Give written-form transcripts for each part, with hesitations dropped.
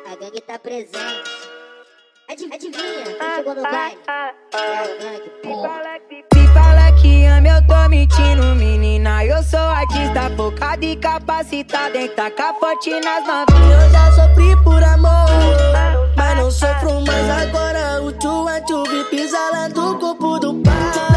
A gangue tá presente. Adivinha, quem chegou no baile? É a gangue, porra. Se fala que ama, eu tô mentindo, menina. Eu sou artista, focado e capacitado em tacar forte nas novinhas. Eu já sofri por amor, mas não sofro mais agora. O tchu vi pisalando o corpo do pai.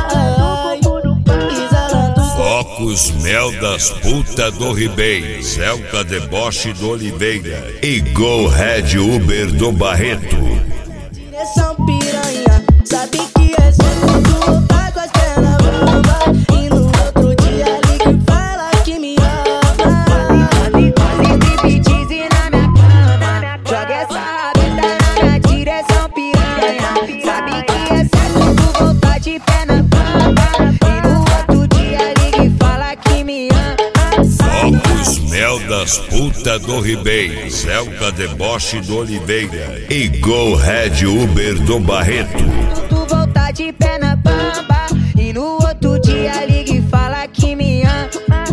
Focos Mel das Puta do Ribeiro, Celta Deboche do Oliveira e Go Red Uber do Barreto. Direção piranha, sabe que é sempre tu tá com as pernas bambas. E no outro dia liga e fala que me ama. Faz striptease na minha cama, joga essa rabeta na minha direção, piranha. Sabe que é certo tu voltar de pé na cama. E no outro dia liga e fala que me ama. Focos Mel das Puta do Ribeiro, Celta Deboche do Oliveira e Go Red Uber do Barreto. Tu voltar de pé na bamba e no outro dia liga e fala que me ama.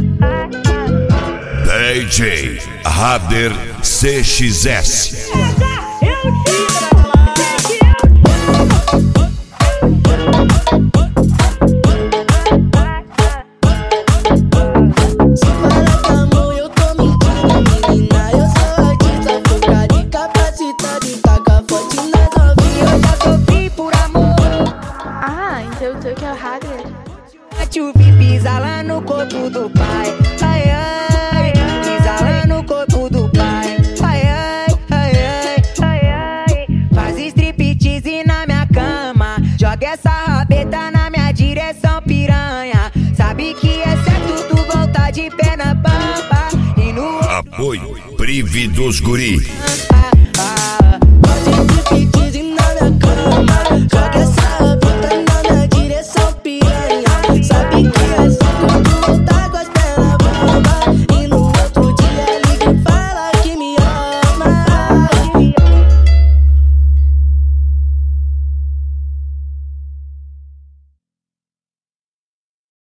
DJ Rader CXS. Se fala que amor, eu tô mentindo, menina. Eu sou artista, focado e capacitado em tacar forte nas novinhas. Eu já sofri por amor. Ah, então tu que é o Hagrid. Chupi pisa lá no corpo do pai. Ai, ai, pisa lá no corpo do pai. Ai, ai, ai, ai, ai, ai. Faz striptease na minha cama, joga essa rabeta na minha direção, piranha. Sabe que é certo tu voltar de pé na bamba e no Apoio Prive dos Guri.